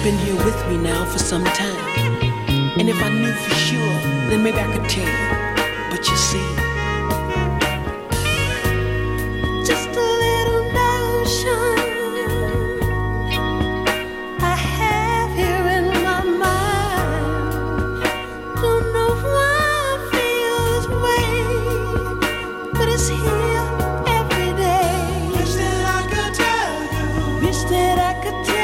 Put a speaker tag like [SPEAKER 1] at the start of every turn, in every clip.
[SPEAKER 1] been here with me now for some time. And if I knew for sure, then maybe I could tell you. But you see, just a little notion I have here in my mind. Don't know why I feel this way, but it's here every day. Wish that I could tell you. Wish that I could tell you.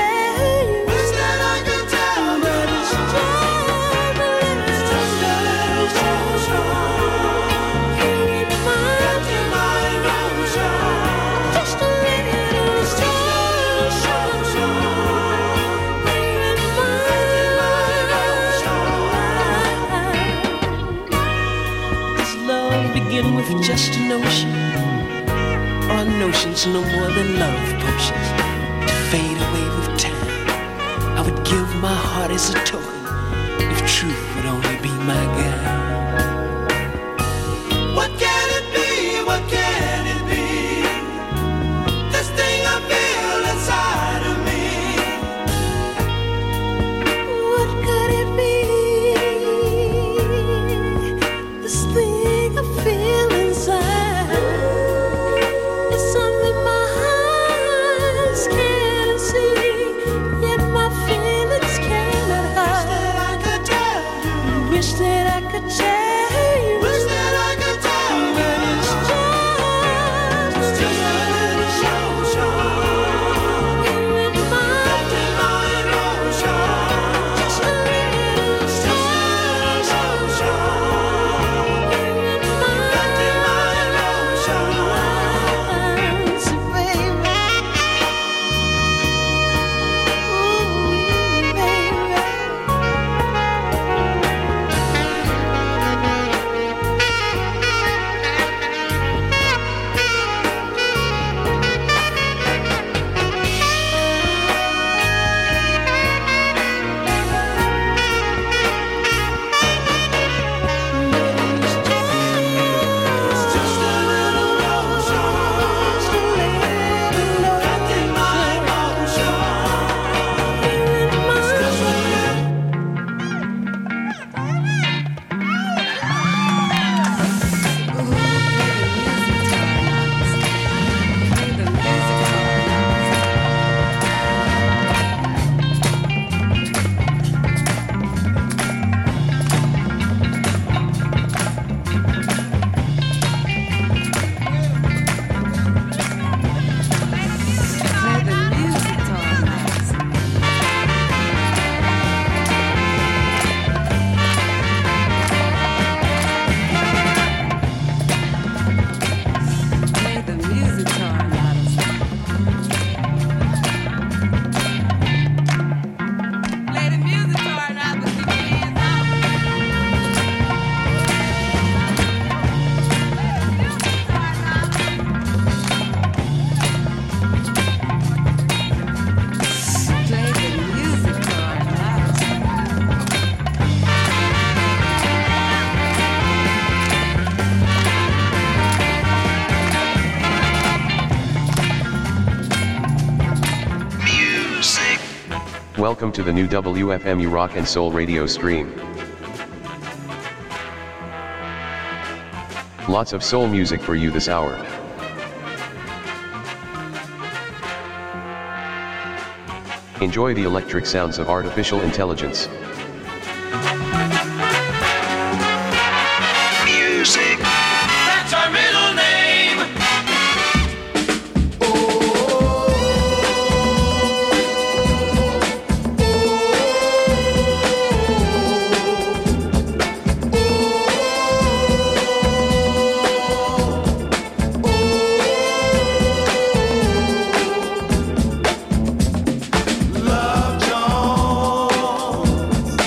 [SPEAKER 1] With just a notion, or notions no more than love potions to fade away with time. I would give my heart as a token if truth would only be my guide. What can it be? What can it be? This thing I feel inside of me. What could it be? This thing I feel inside. It's something my eyes can't see, yet my feelings cannot hide. Wish that I could tell you. Wish that I could tell you. Wish that I could tell you. But it's just a little notion here in my emotion. Just a little notion.
[SPEAKER 2] Welcome to the new WFMU Rock and Soul radio stream. Lots of soul music for you this hour. Enjoy the electric sounds of artificial intelligence.
[SPEAKER 3] Music. That's our middle name.
[SPEAKER 4] Love Jones.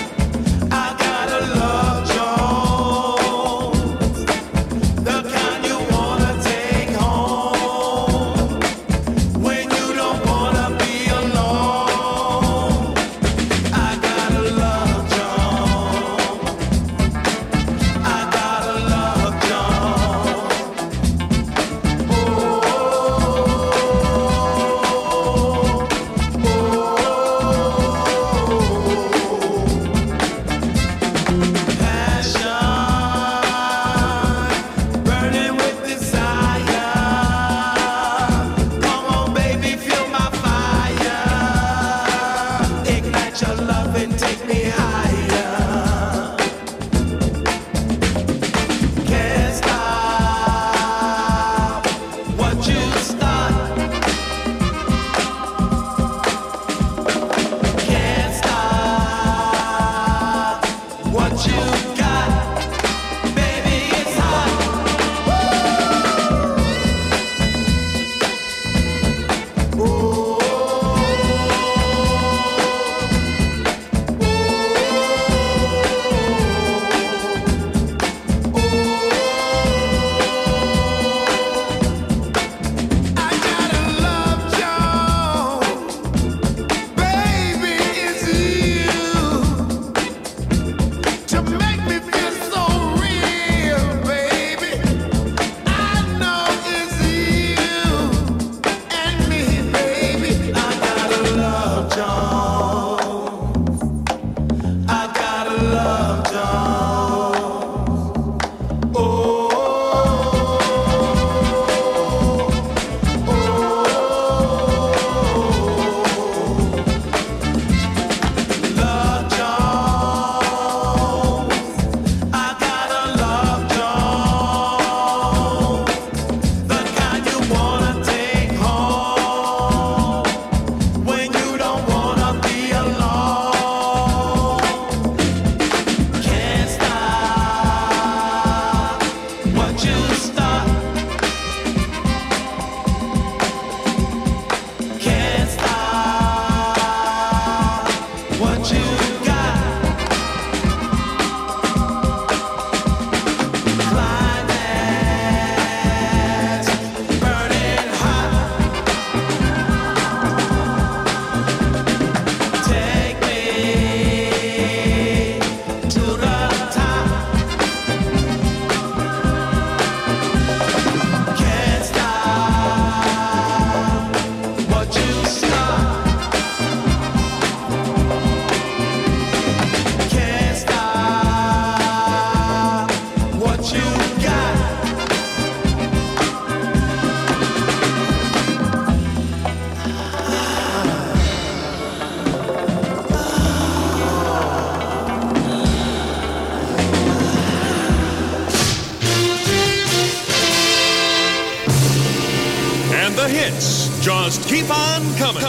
[SPEAKER 4] Just keep on coming.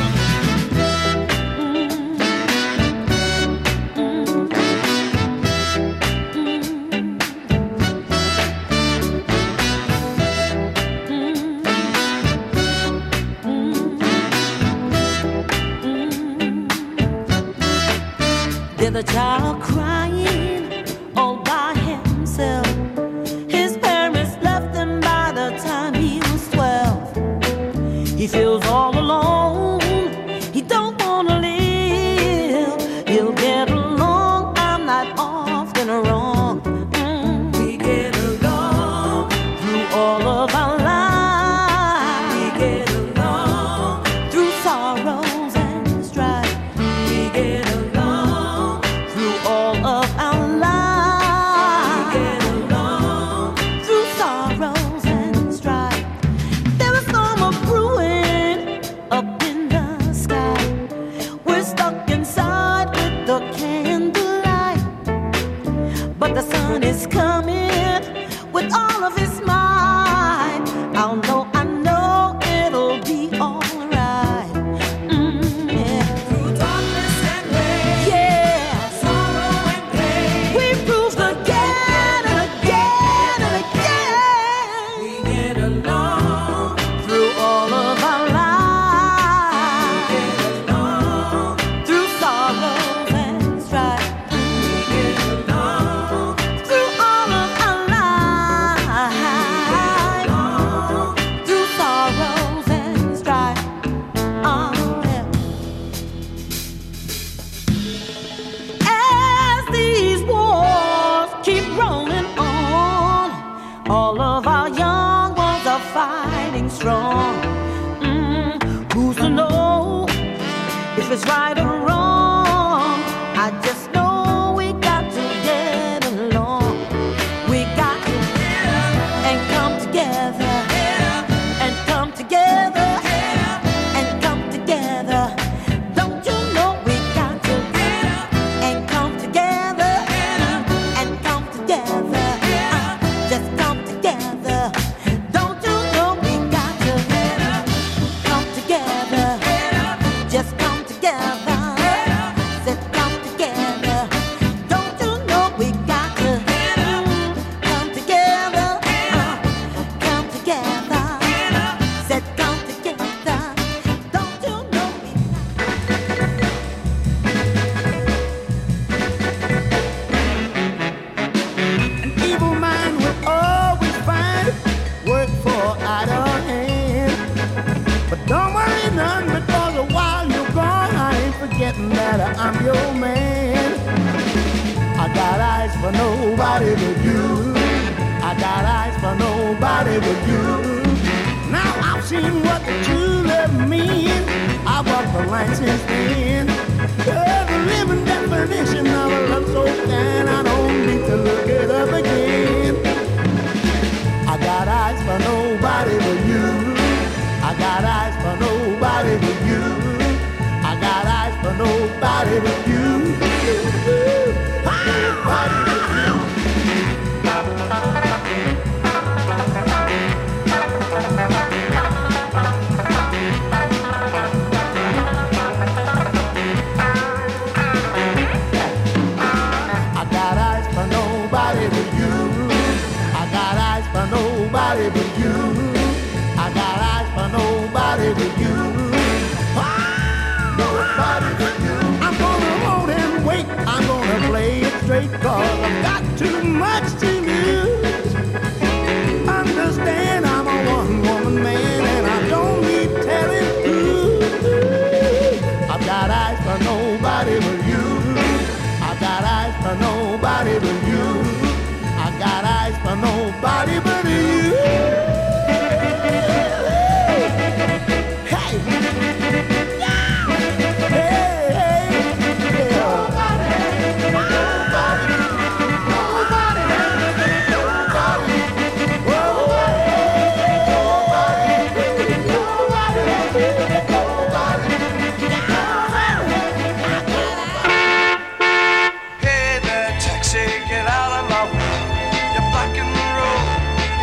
[SPEAKER 1] There's a child crying all by himself. His parents left him by the time he was 12. He feels all alone. He don't wanna live. He'll get along. I'm not often wrong. We get along through all of our lives. We get along through sorrows and strife. We get along through all of our lives. We get along through sorrows and strife. There is storm of brewing up in the sky. We're stuck inside with the candlelight, but the sun is coming with all of his might. I know it'll be alright. Yeah. Through darkness and rain, yeah, sorrow and pain, we proved again and again and again. We get along through all of our lives. We get along through sorrows and strife. We get along through all of our lives. Through sorrows and strife. Yeah. As these wars keep rolling on, all of our young ones are fighting strong. Who's to know if it's right or wrong? I just know we got to get along. We got to get up and come together, and come together, and come together. Don't you know we got to get up and come together, and come together. Just come together. Don't you know we got to get up, come together. Just come together. Said come together. Don't you know we got to come together, come together. Said come together. Don't you know we
[SPEAKER 5] An evil mind will always find work for idle hand. But don't worry none, because while you're gone, I ain't forgetting that I'm your man. I got eyes for nobody but you. I got eyes for nobody but you. Now I've seen what the true love means. I walked the line since then. You're the living definition of a love so kind. I don't need to look it up again. I got eyes for nobody but you. I got eyes for nobody but you. I got eyes for nobody but you. Nobody but you. I got eyes for nobody but you. I got eyes for nobody but you. I got eyes for nobody but you. Nobody but you. I'm gonna hold and wait. I'm gonna play it straight, 'cause I've got too much to lose. Understand I'm a one-woman man and I don't need telling who. I've got eyes for nobody but you. I got eyes for nobody but you. I got eyes for nobody but you. Hey!
[SPEAKER 3] Hey there, taxi, get out of my way. You're blocking the road.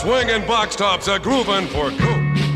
[SPEAKER 3] swinging box tops a grooving for good.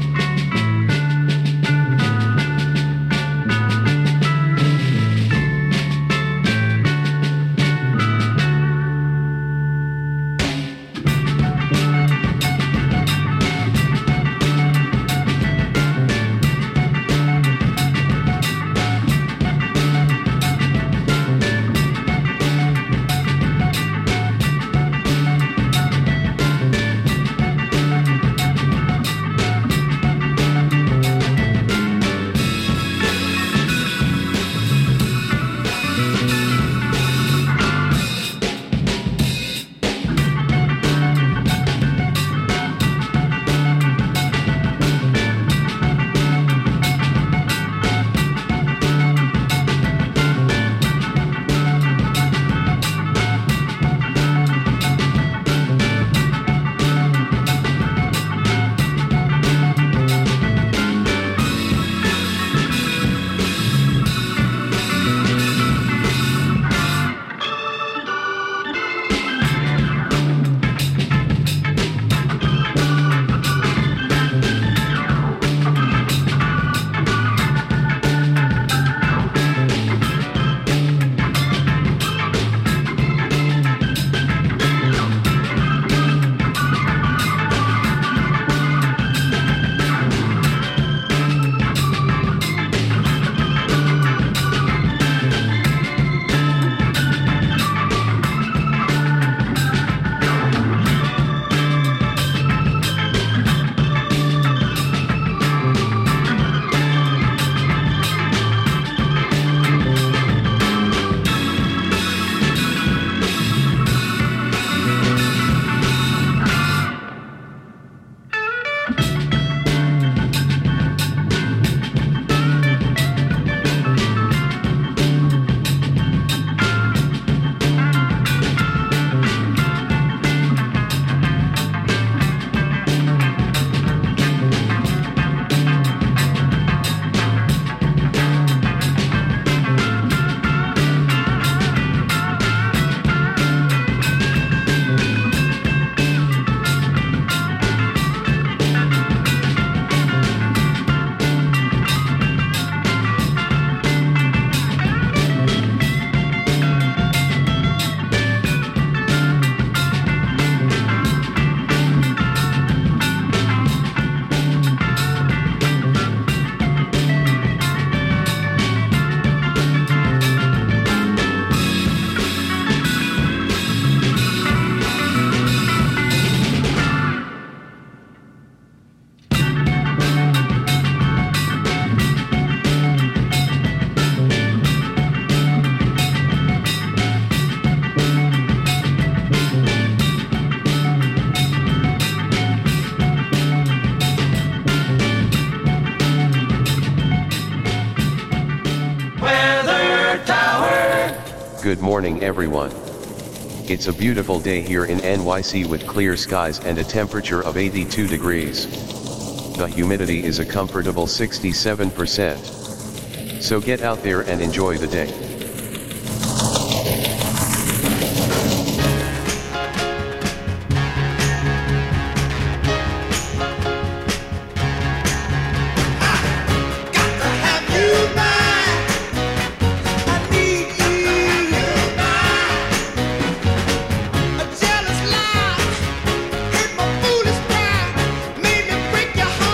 [SPEAKER 2] Good morning everyone. It's a beautiful day here in NYC with clear skies and a temperature of 82 degrees. The humidity is a comfortable 67%. So get out there and enjoy the day.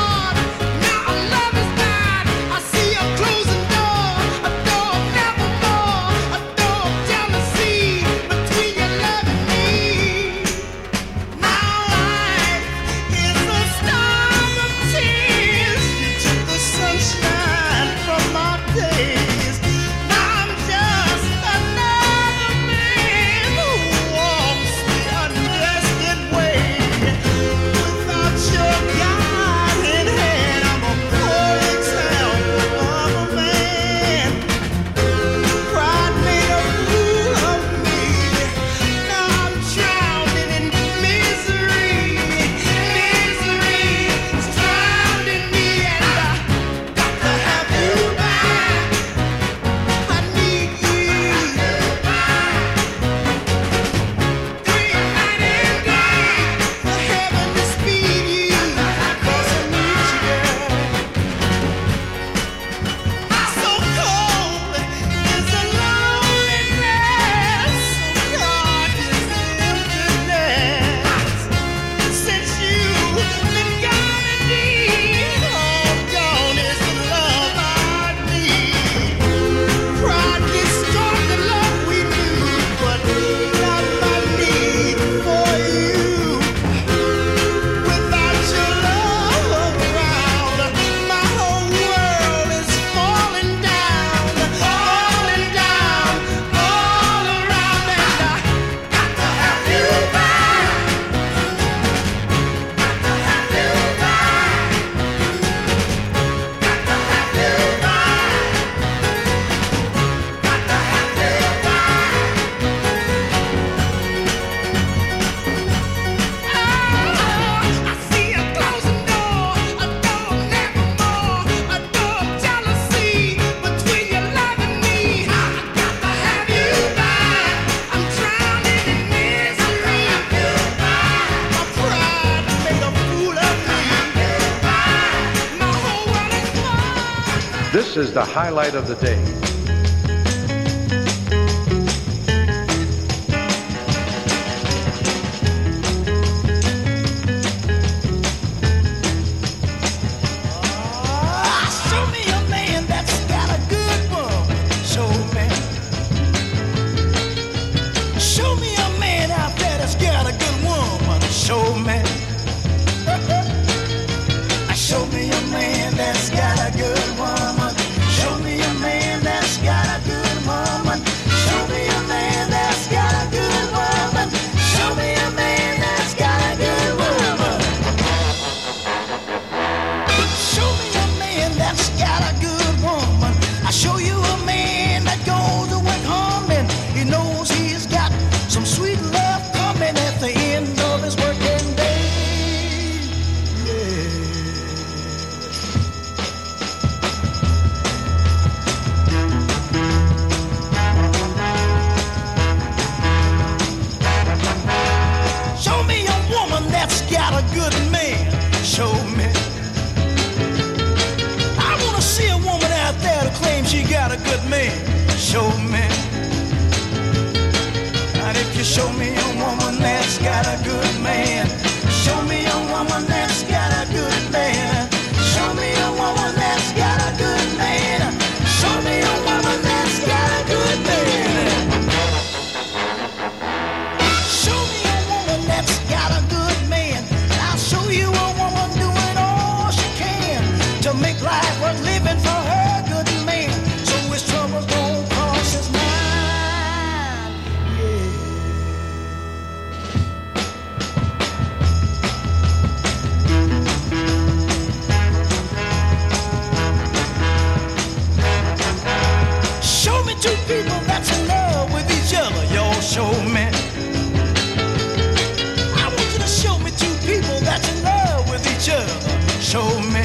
[SPEAKER 5] Closing door, a door never
[SPEAKER 4] This is the highlight of the day.
[SPEAKER 5] Show me a man that's got a good woman. Show me. Show me a man out there that's got a good woman. Show me. Show me a man that's got a good woman. Show me a man that's got a good woman. Show me a man that's got a good woman. Show me a man that's got a good woman. Show me a man that's got a good woman. I show you a man that goes to work home and he knows he's got some sweet love coming at the end of his working day. Show me a woman that's got a good man. Show me. I want to see a woman out there that claims she got a good man. Show me. And if you show me a woman that's got a good man, show me a woman that's got a good man. Show me a woman that's got a good man. Show me a woman that's got a good man. Show me a woman that's got a good man. And I'll show you a woman doing all she can to make life worth living for her good man. So his troubles don't cross his mind. Show me two people that's in love with each other. Y'all show me. I want you to show me two people that's in love with each other. Show me.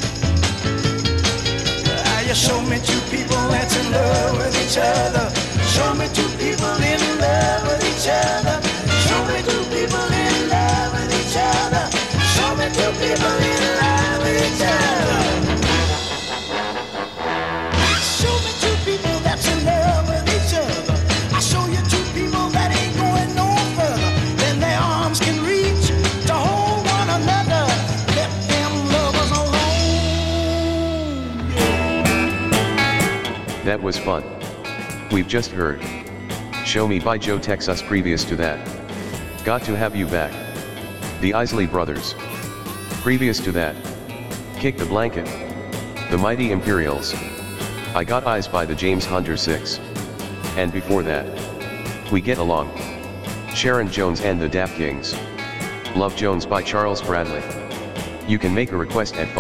[SPEAKER 5] You show me two people that's in love with each other. Show me two people in love with each other. Show me two people in love with each other. Show me two people in love with each other. Show me two people that's in love with each other. I show you two people that ain't going no further than their arms can reach to hold one another. Let them lovers alone.
[SPEAKER 2] That was fun. We've just heard Show Me by Joe Texas. Previous to that, Got to Have You Back, the Isley Brothers. Previous to that, Kick the Blanket, the Mighty Imperials, I Got Eyes by the James Hunter 6. And before that, We Get Along, Sharon Jones and the Daft Kings, Love Jones by Charles Bradley. You can make a request at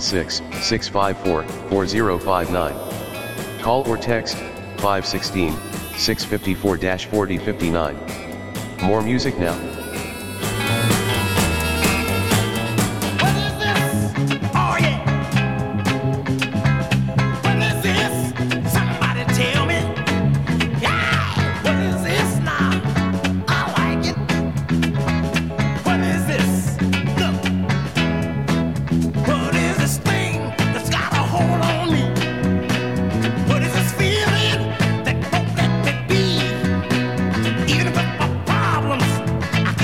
[SPEAKER 2] 516-654-4059. Call or text 516-654-4059. More music now.
[SPEAKER 5] What is this? Oh yeah. What is this? Somebody tell me. Yeah. What is this now? I like it. What is this? Look. What is this thing that's got a hold on me? What is this feeling that won't let me be? Even with my problems, I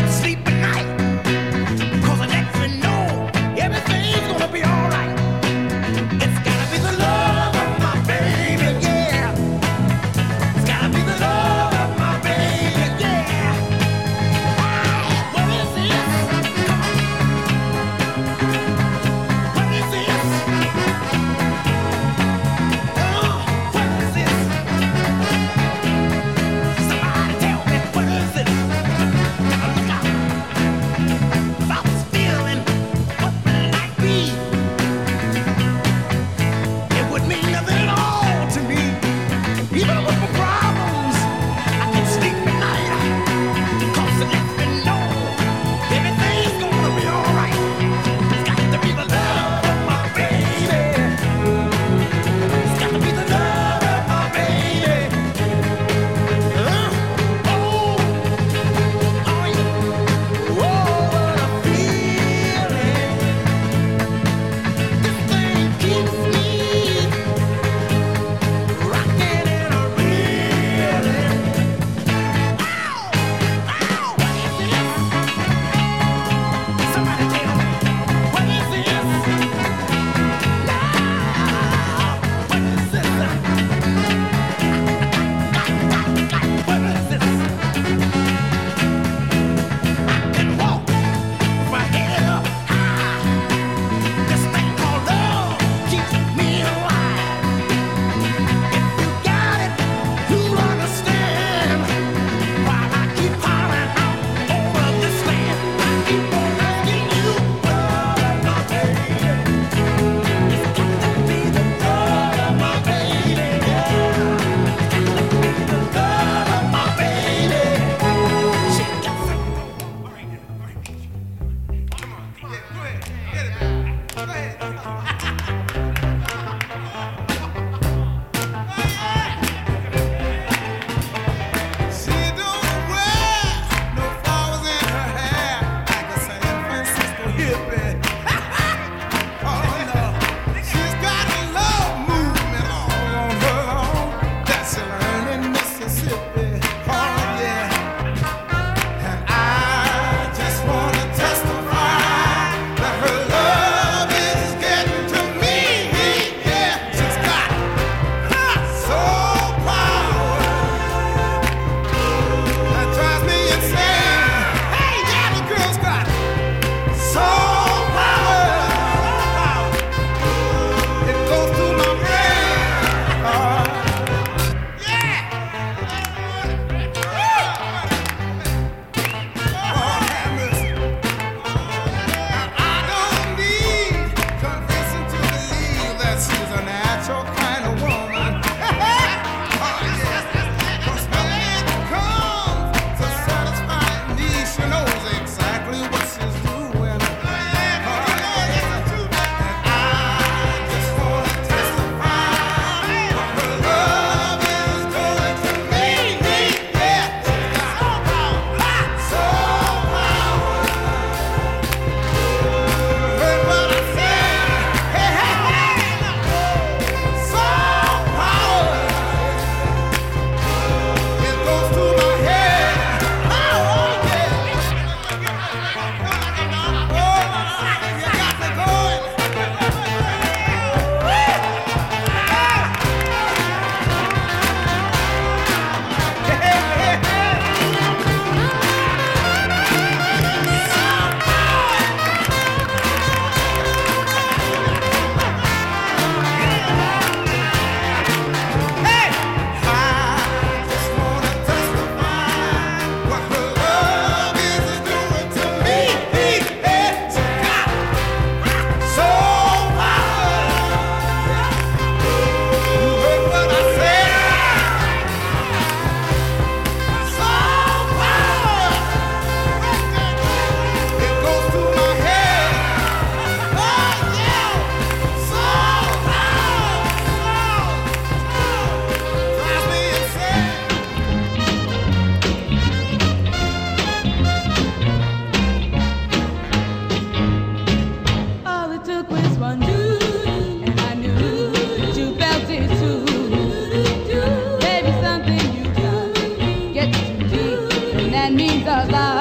[SPEAKER 6] this one too, and I knew that you felt it too. Maybe something you got gets too deep, and that means a lot.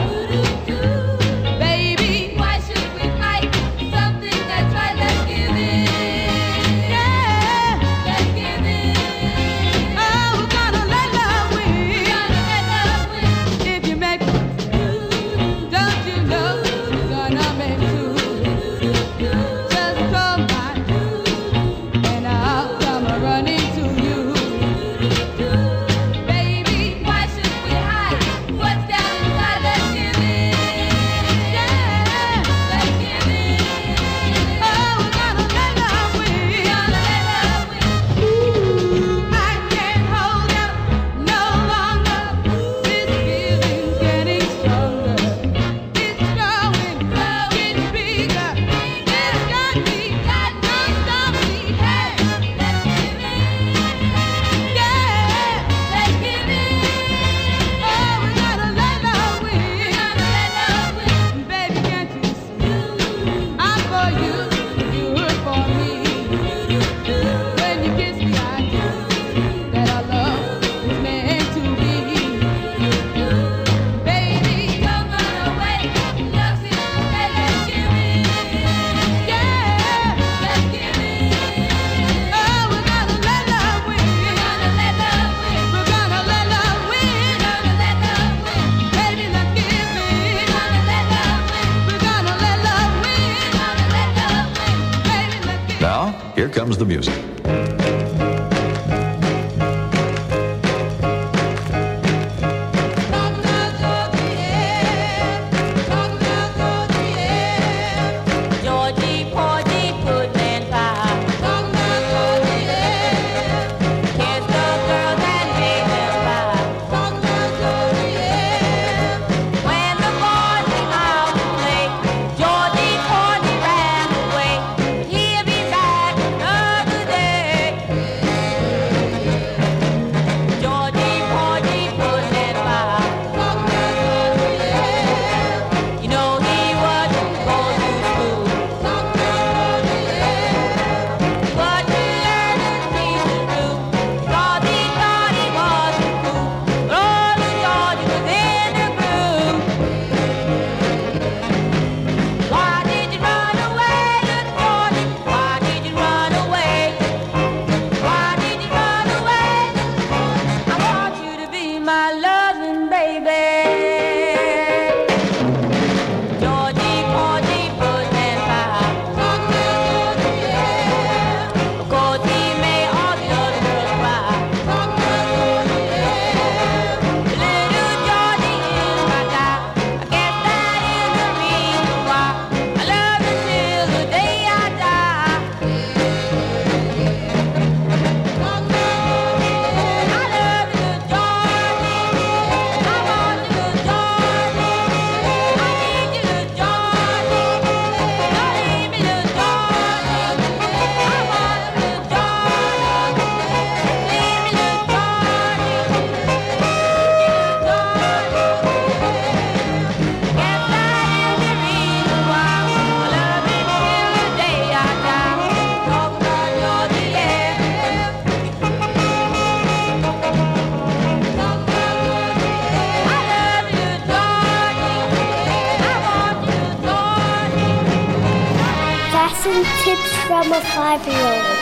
[SPEAKER 6] Baby, why should we fight something that's right? Let's give in. Yeah, let's give in. Oh, we're gonna let love win. We're gonna let love win. If you make one through, don't you know you're gonna make two? Just call my name, and I'll come running to you. Baby, why should we hide what's down inside? Let's give in. Yeah, let's give in. Oh, we're gonna let love win. We're gonna let love win. Ooh, I can't hold out no longer. This feeling's getting stronger. It's growing, getting bigger. It's got me, got no stop me. Hey, let's give in. Yeah, let's give in. Oh, we're gonna let love win. We're gonna let love win. Baby, can't you see? I'm for you, you're for me. When you kiss me, I know that our love is meant to be. Baby, don't run away. Look, see, say, let's give in. Yeah, let's give in. Oh, we're gonna let love win. We're gonna let love win. We're gonna let love win. We're gonna let love win. Baby, let's give in. We're gonna let love win. We're gonna let love win. We're gonna let love win. Baby, let's give in.
[SPEAKER 7] Now, here comes the music.
[SPEAKER 8] Georgie, Porgy, Puddin' Pie. Kiss the girls and make them cry. When the boys came out to play, Georgie, Porgy ran away. He'll be back another day. Georgie, Porgy, Puddin' Pie. You know he wasn't going to school. But he learned his things to do, 'cause he thought he was cool. But all the Georgie was in the groove. Why did you run away, little Georgie? Why did you run away? Why did you run away? I want you to be my loving baby. Georgie, Porgy, Puddin' Pie. Of course he made all the other girls cry. Little Georgie is my guy. I guess that is the reason why I love him till the day I die. I love you, Georgie. I want you, Georgie. I need you, Georgie. Don't leave me, Georgie. I want you, Georgie. Leave me, Georgie. Guess that is the reason why I love him till the day I die. Talk about Georgie, yeah. I love you, Georgie. I want you, Georgie.
[SPEAKER 9] Fashion tips from a 5-year-old.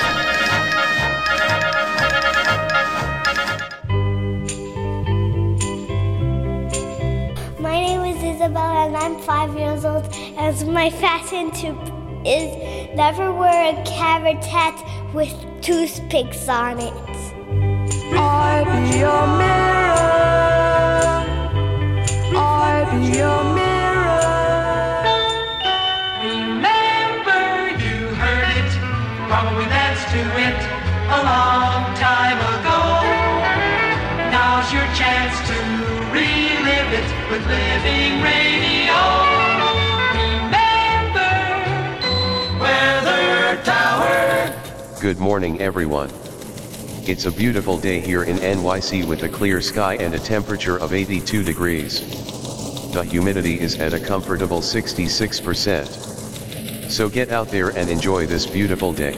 [SPEAKER 9] My name is Isabel and I'm 5 years old. And my fashion tip is never wear a carrot hat with toothpicks on it.
[SPEAKER 5] I be your mirror. I be your mirror.
[SPEAKER 10] Remember, you heard it, probably danced to it a long time ago. Now's your chance to relive it with Living Radio. Remember, Weather Tower.
[SPEAKER 2] Good morning everyone. It's a beautiful day here in NYC with a clear sky and a temperature of 82 degrees. The humidity is at a comfortable 66%. So get out there and enjoy this beautiful day.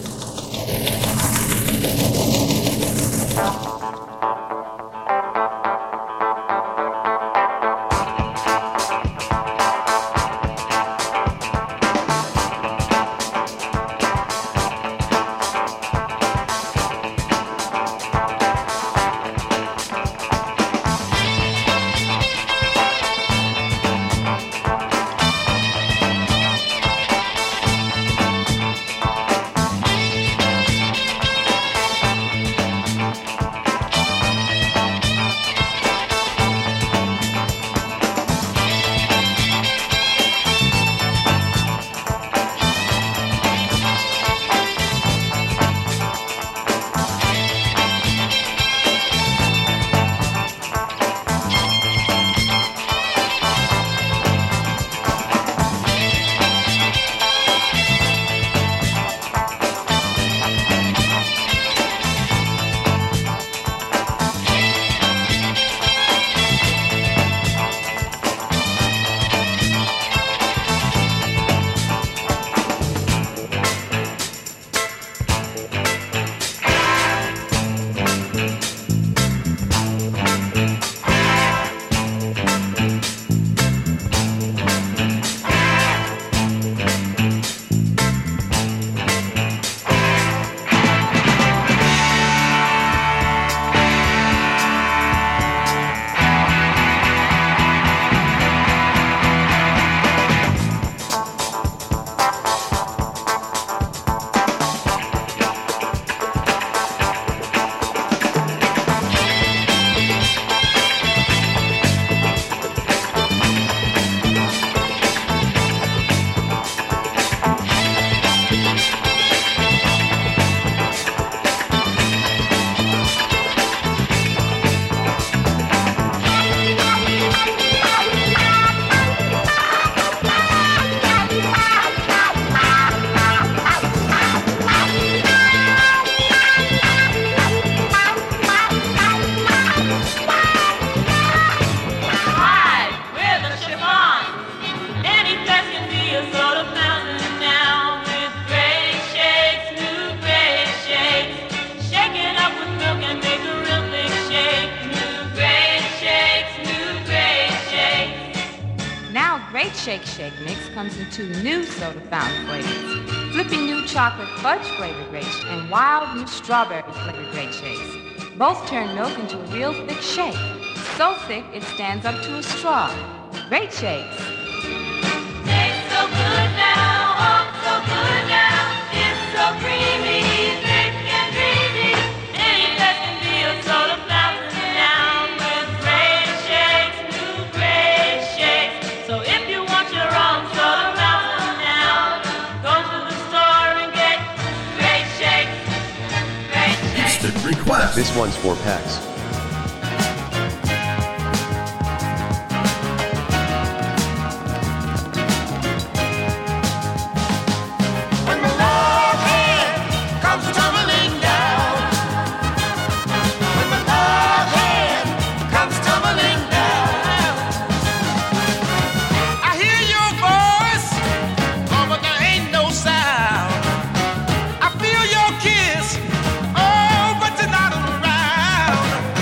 [SPEAKER 7] Shake Shake Mix comes in two new soda fountain flavors. Flippy new chocolate fudge flavored grape and wild new strawberry flavored grape shakes. Both turn milk into a real thick shake. So thick it stands up to a straw. Great shakes.
[SPEAKER 8] Tastes so good now, oh so good now. It's so creamy, thick and dreamy. Any that can be a soda fountain now with great shakes, new great shakes. So if you want your own soda fountain now, go to the store and get great shakes, great shakes.
[SPEAKER 11] Instant request.
[SPEAKER 2] This one's for Pax.
[SPEAKER 12] Oh, but you're not around.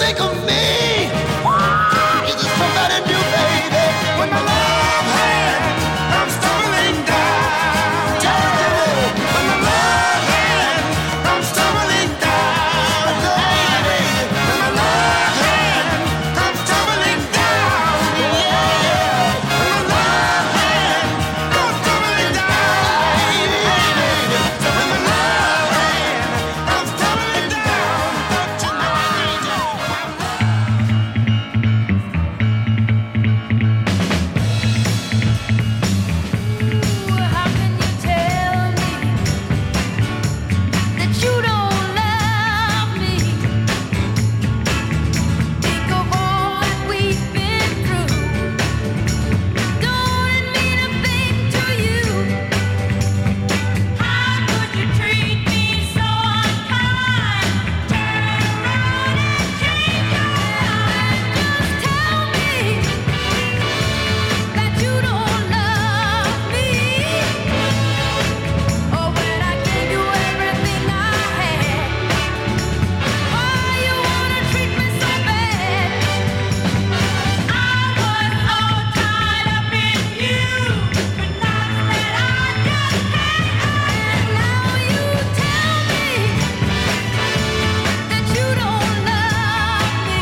[SPEAKER 5] think of me? Is it somebody new, baby? When my love hand comes tumbling down. Tell me, when my love hand comes tumbling down. Baby, when my love hand comes tumbling down. Yeah, when my love hand comes tumbling down. Baby, when my love hand comes tumbling down.
[SPEAKER 8] How can you tell me that you don't love me? Think of all that we've been through. Don't it mean a thing to you? How could you treat me so unkind? Turn around and change your mind. Just tell me that you don't love me. Or when I gave you everything I had, why you wanna treat me so bad? I was all tied up in you, but knots that I just can't undo. Now you tell me that you don't love me.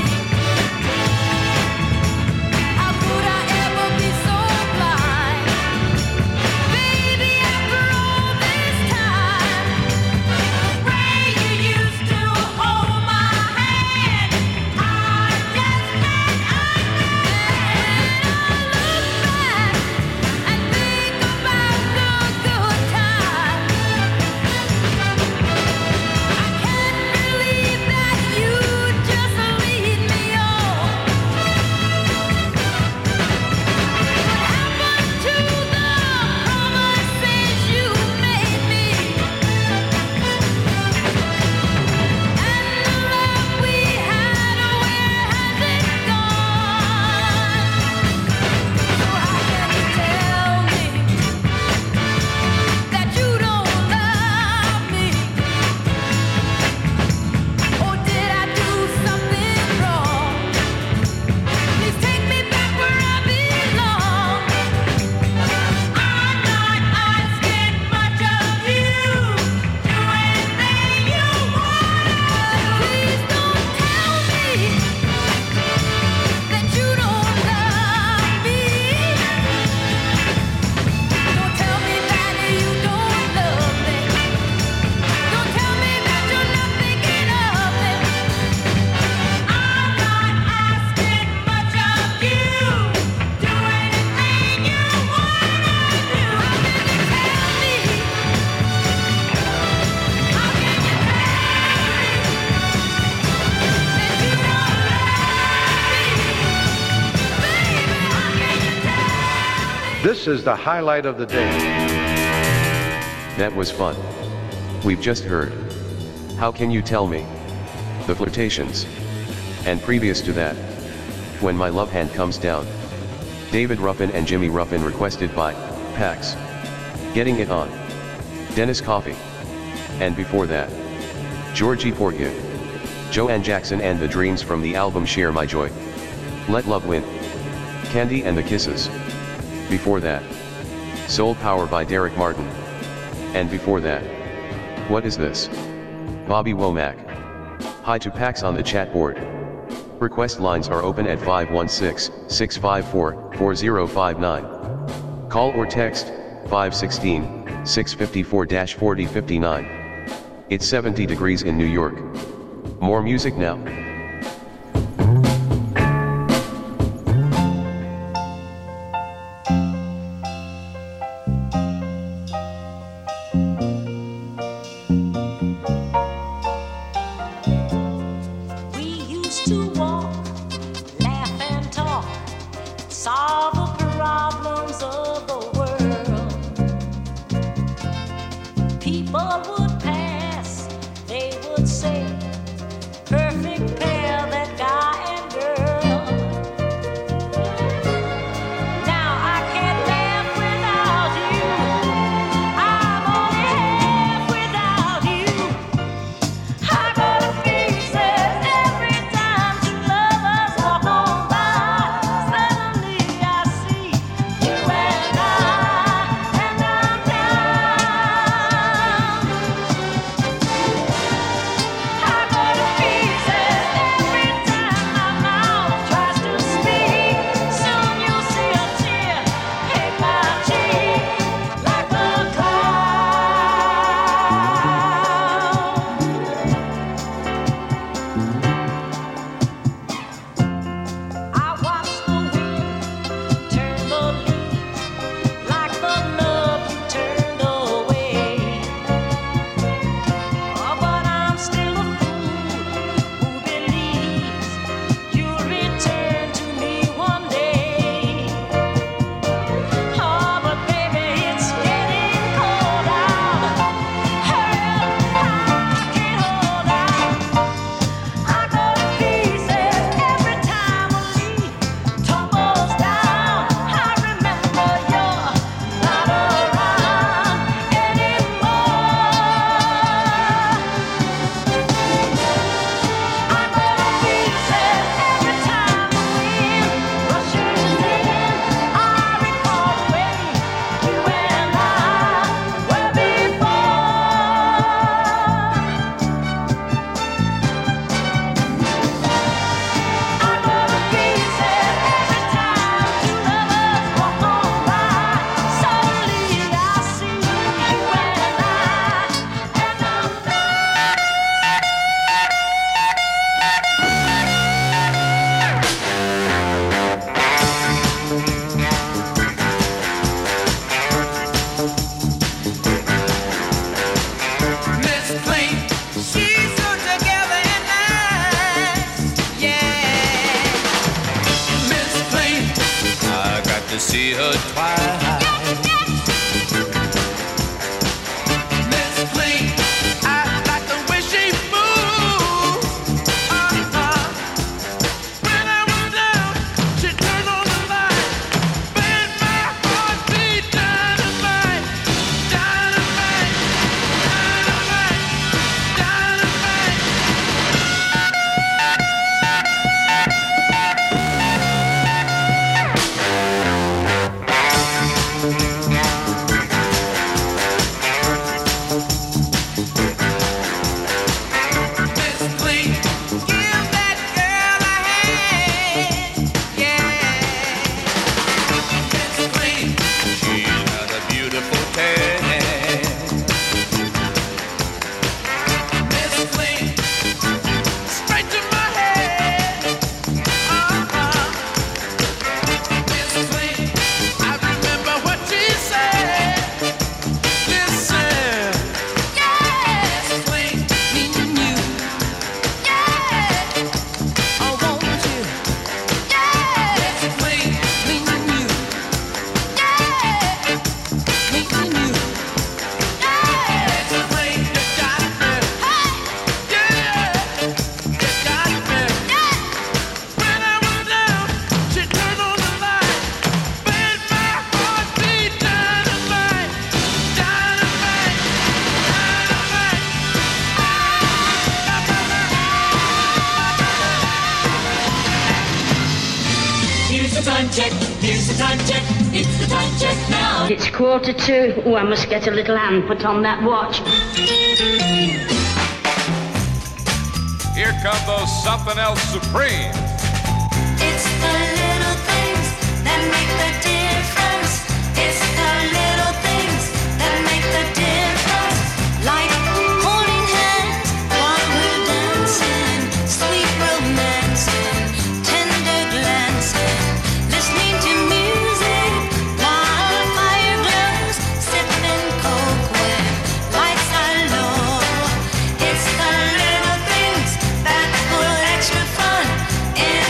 [SPEAKER 8] How could I ever be so blind? Baby, after all this time, the way you used to hold my hand, I just can't understand. I look back and think about the good times. I can't believe that you just lead me on. What happened to the promises you made me? And the love we had, where has it gone? So how can you tell me that you don't love me? Or did I do something wrong? Please take me back where I belong. I'm not asking much of you. Do anything you want. Please don't tell me that you don't love me. Don't tell me that you don't love me. Don't tell me that you're not thinking of me. I'm not asking much of you. Do anything you wanna do. How can you tell me? How can you tell me that you don't love me? Baby, how can you tell me?
[SPEAKER 4] This is the highlight of the day.
[SPEAKER 2] That was fun. We've just heard How Can You Tell Me? The Flirtations. And previous to that, When My Love Hand Comes Down. David Ruffin and Jimmy Ruffin requested by Pax. Getting It On. Dennis Coffey. And before that, Georgie Porgy. Joanne Jackson and the Dreams from the album Share My Joy. Let Love Win. Candy and the Kisses. Before that, Soul Power by Derek Martin. And before that, What Is This? Bobby Womack. Hi to Pax on the chat board. Request lines are open at 516-654-4059. Call or text 516-654-4059. It's 70 degrees in New York. More music now.
[SPEAKER 11] We used to walk, laugh and talk, solve the problems of the world. People would pass, they would say, perfect pass.
[SPEAKER 12] see her twice. Miss Clean, I like the way she moves. When I was down, she turned on the light, made my heart beat dynamite, dynamite, dynamite, dynamite.
[SPEAKER 13] It's 1:45. Oh, I must get a little hand put on that watch.
[SPEAKER 3] Here come those something else supreme.
[SPEAKER 1] It's the little things that make the difference. It's the little things that make the difference. Like holding hands while we're dancing, sweet romancing, tender glancing, listening to music while the fire glows, sipping coke when lights are low. It's the little things that put extra fun in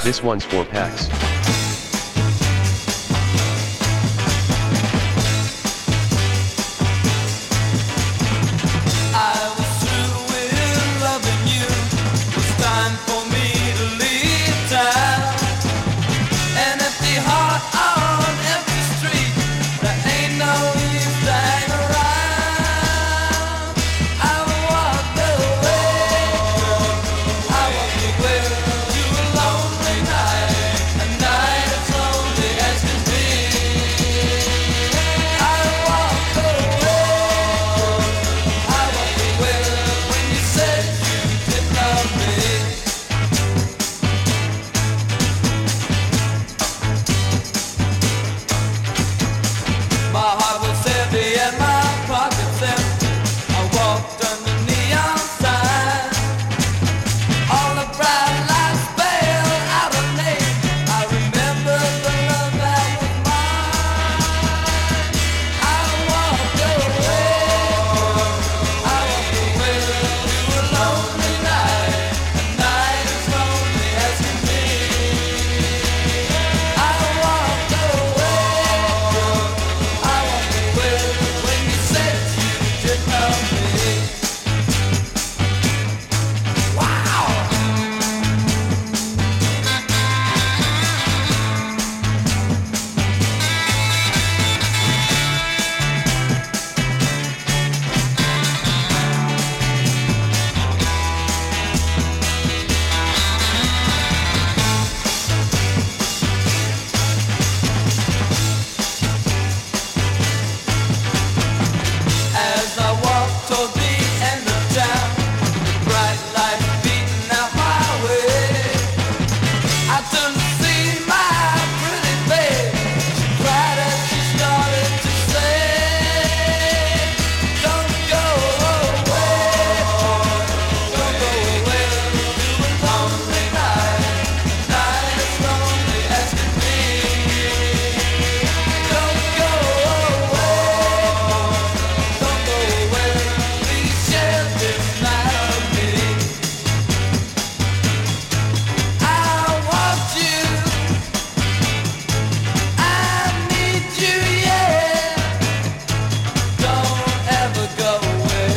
[SPEAKER 2] This one's for Pax.
[SPEAKER 12] I was through with loving you. It's time for me to leave town. An empty heart on empty street. There ain't no use to hang around. I walked away. I walked away to a lonely night. A night as lonely as can be. I walked away. I walked away when you said you did love me. My heart was heavy and my pockets empty. I walked under neon signs. All the bright lights fell out of name. I remember the love that was mine. I walked away. I walked away to a lonely night. A night as lonely as can be. I walked away. I walked away when you said you did love me. Wow. As I walked toward the end of town, the bright light beating out my way, I turned to see my pretty babe. She cried as she started to say, "Don't go away, don't go away to a lonely night, a night as lonely as can be. Don't go away, don't go away, please share this night of me. I want you, I need you, yeah. Don't ever go away."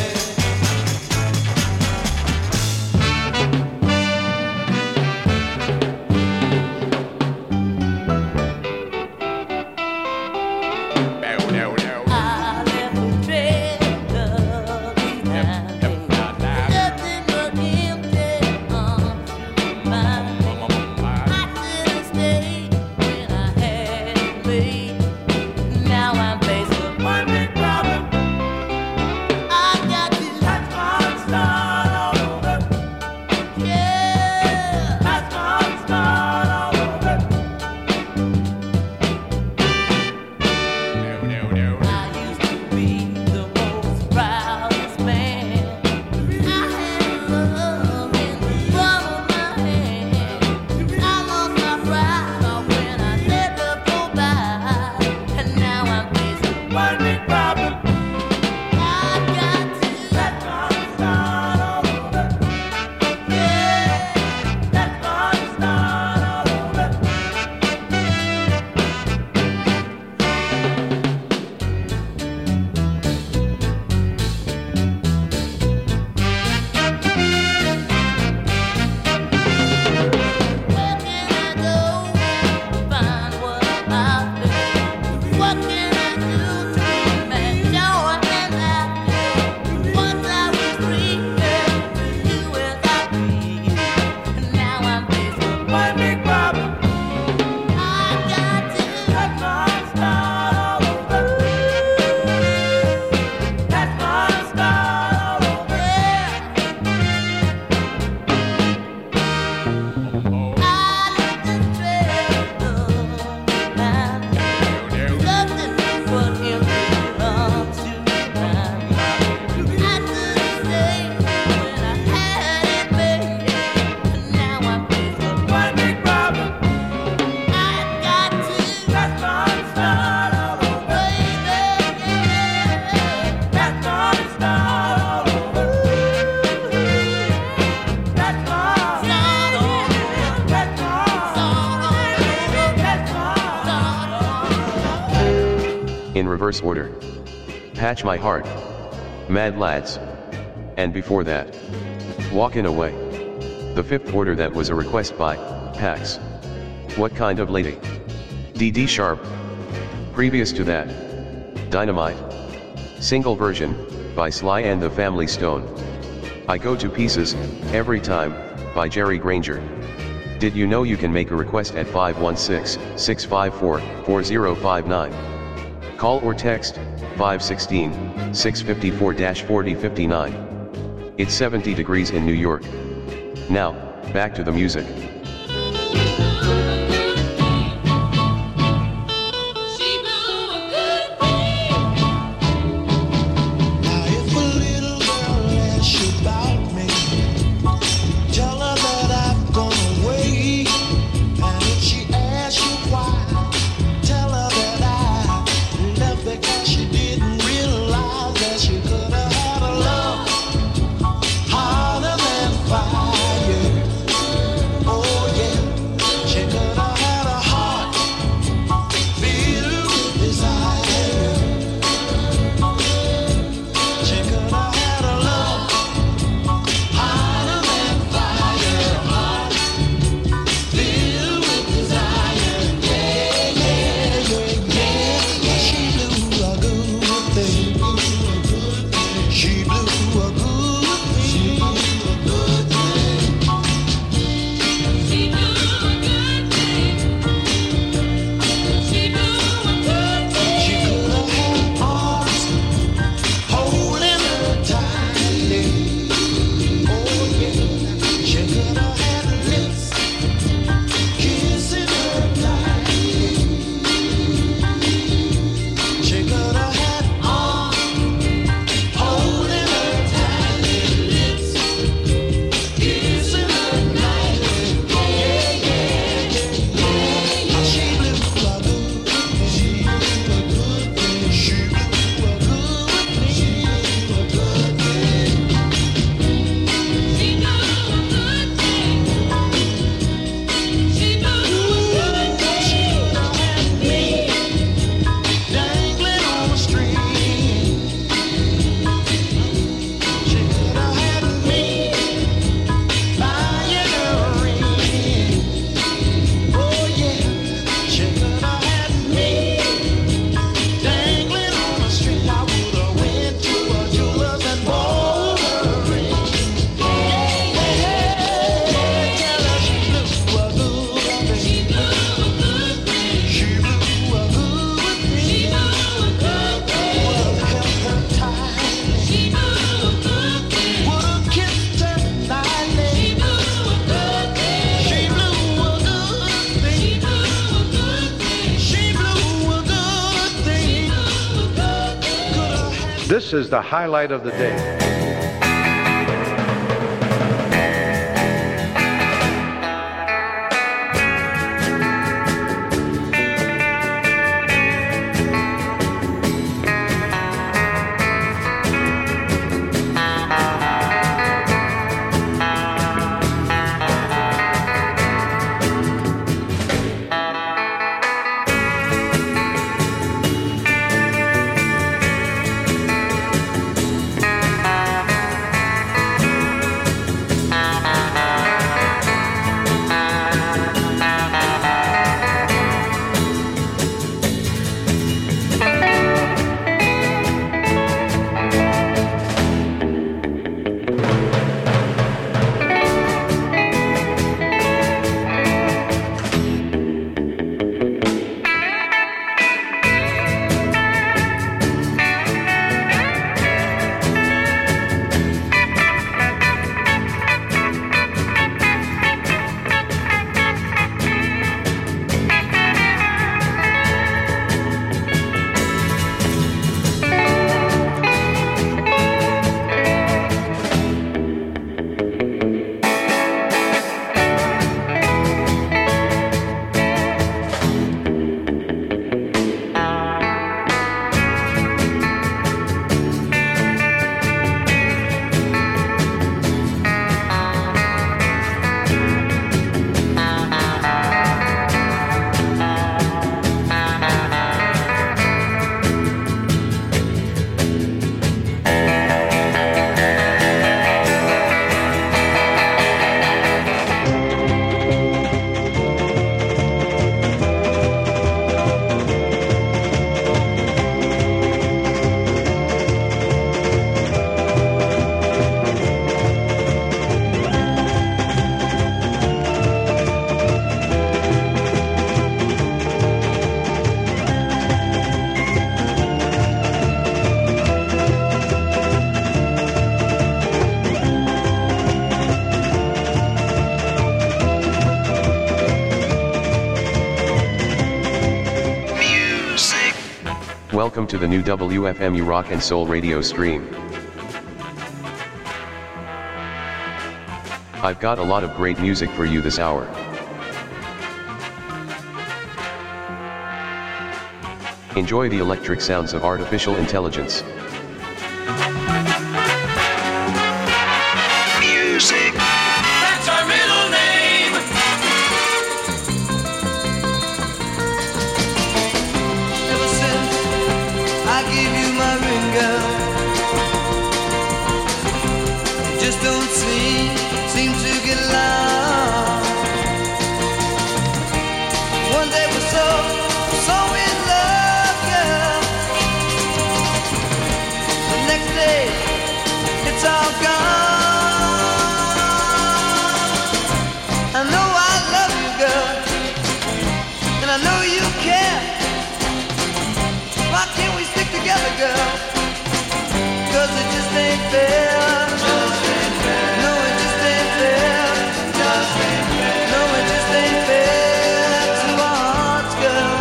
[SPEAKER 12] I left a trail of behind me. Nothing but empty arms to remind me. I should have stayed when I had it made. Now I'm faced with one big problem. I got to start all over. Yeah, start all over.
[SPEAKER 2] In reverse order. Patch My Heart, Mad Lads. And before that, Walkin' Away. The fifth order that was a request by Pax. What Kind of Lady? D.D. Sharp. Previous to that, Dynamite. Single version, by Sly and the Family Stone. I Go to Pieces, Every Time, by Jerry Granger. Did you know you can make a request at 516-654-4059? Call or text, 516-654-4059. It's 70 degrees in New York. Now, back to the music.
[SPEAKER 4] This is the highlight of the day.
[SPEAKER 2] Welcome to the new WFMU Rock and Soul radio stream. I've got a lot of great music for you this hour. Enjoy the electric sounds of artificial intelligence.
[SPEAKER 14] Music. That's our middle name.
[SPEAKER 12] Ever since I gave you my ring, girl, you just don't seem to get along. One day we're so in love, girl. The next day it's all gone. I know I love you, girl, and I know you care. Why can't we stick together, girl? 'Cause it just ain't fair. No, it just ain't fair. No, it just ain't fair to our hearts, girl.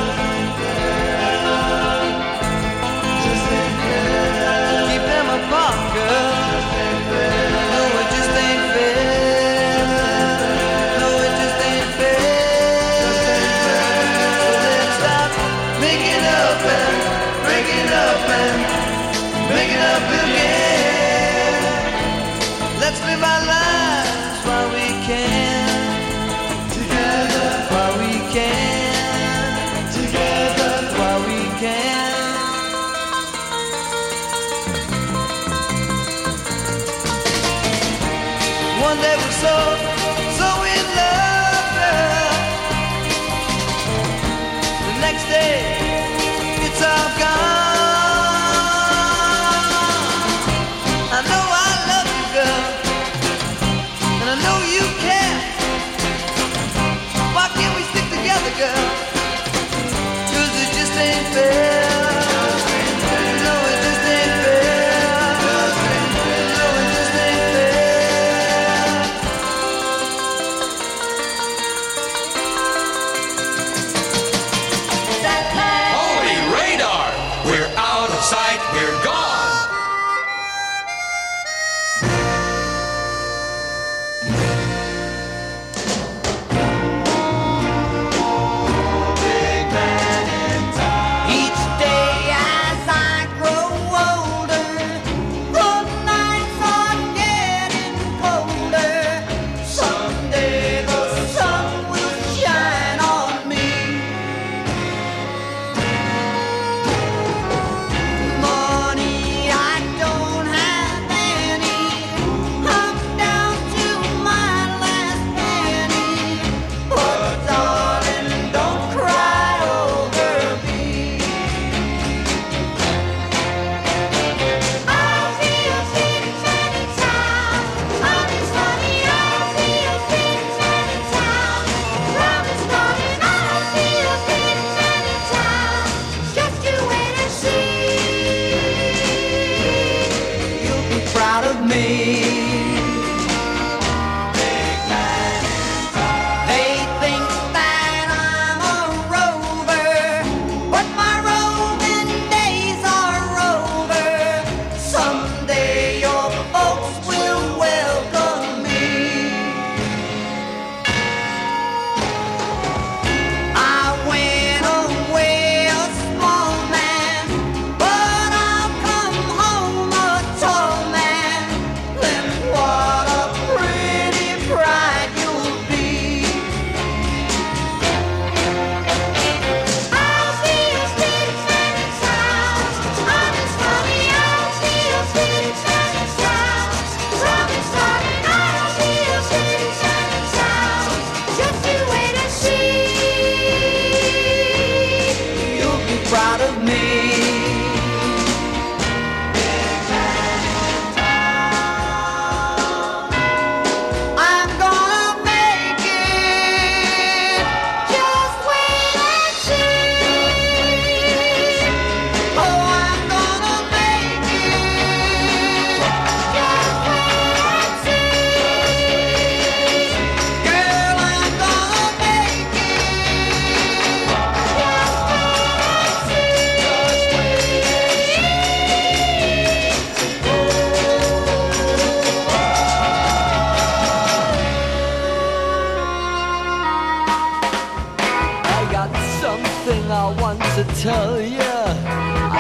[SPEAKER 12] Keep them apart, girl. No, it just ain't fair. No, it just ain't fair. So let's stop making up and breaking up and making up again. Let's live our lives while we can. Together, while we can. Together, while we can. One day we're so in love, girl. The next day, it's all gone. I know I love you, girl, and I know you care. Why can't we stick together, girl? 'Cause it just ain't fair. No, it just ain't fair. No, it just ain't fair.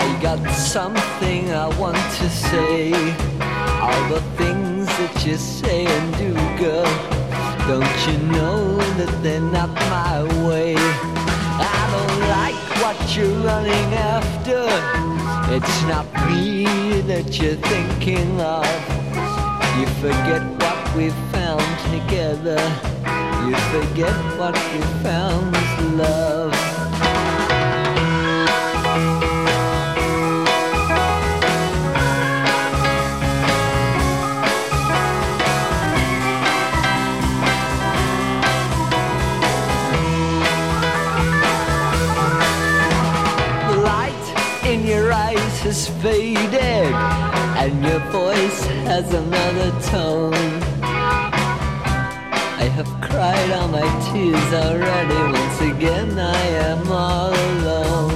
[SPEAKER 12] I got something I want to say. All the things that you say and do, girl, don't you know that they're not my way? I don't like what you're running after. It's not me that you're thinking of. You forget what we found together. You forget what we found was love. Your eyes has faded and your voice has another tone. I have cried all my tears already. Once again I am all alone.